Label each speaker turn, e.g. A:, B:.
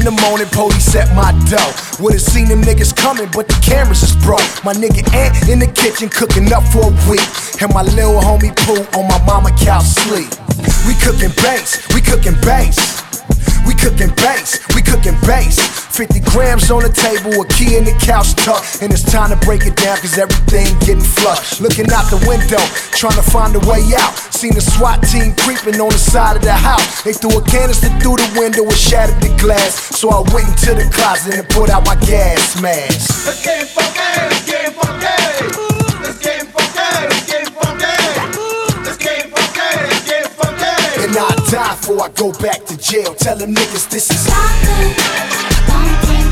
A: the morning, police at my door. Would've seen them niggas coming, but the cameras is broke. My nigga Ant in the kitchen cooking up for a week, and my little homie Pooh on my mama couch sleep. We cooking banks, we cooking banks. We cooking banks, we cooking bass. 50 grams on the table, a key in the couch tuck. And it's time to break it down, cause everything getting flushed. Looking out the window, trying to find a way out. Seen a SWAT team creeping on the side of the house. They threw a canister through the window and shattered the glass. So I went into the closet and put out my gas mask.
B: Let's get funky, let's get funky. Let's get funky, let's get funky. Let's get funky, let's get funky.
A: And I'll die before I go back to jail. Tell them niggas this is
C: Don't